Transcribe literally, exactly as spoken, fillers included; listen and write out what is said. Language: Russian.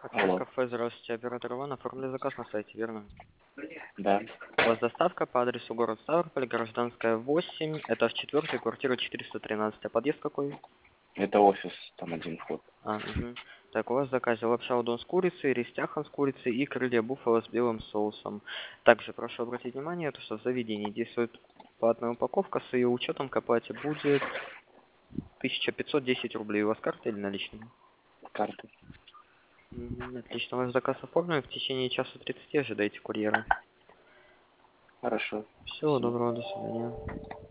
Отель Алло. кафе, здравствуйте, оператор Иван, оформили заказ на сайте, верно? Да. У вас доставка по адресу город Ставрополь, Гражданская восемь, этаж четыре, квартира четыреста тринадцать, а подъезд какой? Это офис, там один вход. А, угу. Так, у вас в заказе лапша удон с курицей, рестяхан с курицей и крылья буффало с белым соусом. Также прошу обратить внимание, то, что в заведении действует платная упаковка, с ее учетом к оплате будет тысяча пятьсот десять рублей. У вас карта или наличными? Карты. Мгм, отлично, ваш заказ оформлен, в течение часа тридцати ожидайте курьера. Хорошо. Всего Спасибо. доброго, до свидания.